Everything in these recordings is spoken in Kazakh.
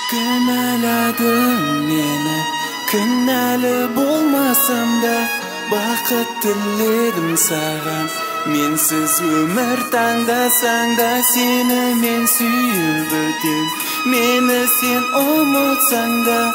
Kınaladın meni, kınalı bolmasam da bakıt dilerim sagan. Mensiz ömür tangdasan da seni men suyup ötüm. Meni sen umutsan da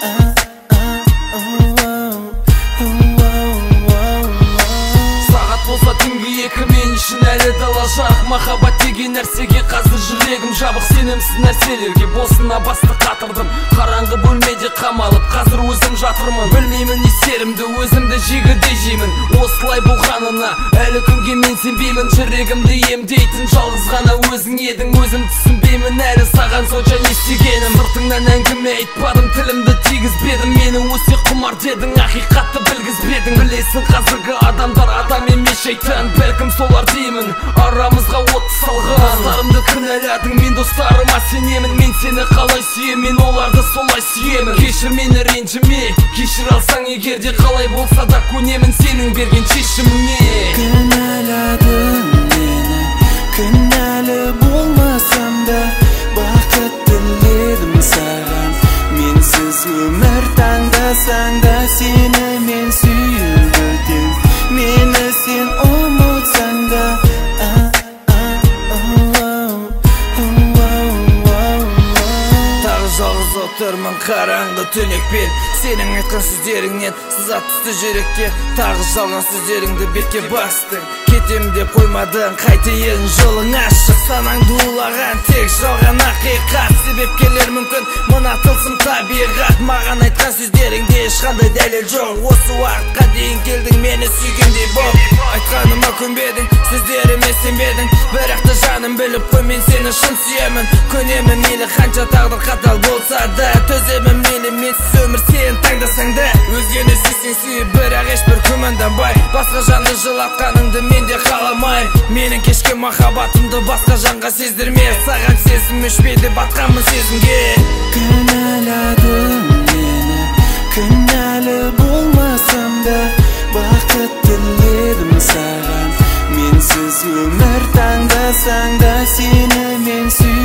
болса түнгі екі мен үшін әлі дала жарық. Махаббат деген нәрсеге қазір жүрегім жабық. Сенімсіз нәрселерге босына басты қатырдым. Қараңғы бөлмеде қамалып қазір өзім жатырмын. Білмеймін не серімді, өзімді жегідей жеймін. Осылай болғанына әлі күнге мен сенбеймін. Жүрегімді емдейтін жалғыз ғана өзің едің. Өзім түсінбеймін әлі саған сонша не істегенім. Сыртыңнан әңгіме айтпадым, тілімді тигізбедім. Мені өсек құмар дедің, ақиқатты білгізбедің. Білесің қазіргі адамдар адам емес шайтан, бәлкім солар деймін. Арамызға от салған достарымды кінәладың, мен достарыма сенемін. Мен сені қалай сүйемін, мен оларды солай сүйемін. Кешір мені ренжіме, кешір алсаң егерде қалай болса да көнемін сенің берген шешіміңе. Kınaladın meni, kınalı bolmasam da bakıt dilerim sagan. Mensiz ömür tangdasan da seni men suyup ötüm. Meni sen umutsan da Тағы жалғыз отырмын қараңғы түнекпен. Сенің айтқан сөздеріңнен сызат түсті жүрекке. Тағы жалған сөздеріңді бетке бастың. Кетем деп қоймадың, қайтейін жолың ашық. Санаңды улаған тек жалған ақиқат. Себепкерлер мүмкін, мына тылсым табиғат. Маған айтқан сөздеріңде ешқандай дәлел жоқ. Осы уақытқа дейін келдің мені сүйгендей боп. Айтқаныма көнбедің, сөздеріме сенбедің. Бірақ та жаным біліп қой, мен сені шын сүйемін. Көнемін мейлі қанша тағдыр қатал болса да. Төземін мейлі менсіз өмір сен таңдасаң да. Өзгені сүйсең сүйіп, бірақ ешбір күмәнданбай. Басқа жанды жылатқаныңды мен де қаламайм. Менің кешкен махаббатымды басқа жанға сездірме. Саған сезім өшпейді, батқанмын сезімге. Kınaladın meni, kınalı bolmasam da bakıt dilerim sagan. Mensiz ömür tangdasan da seni men suyup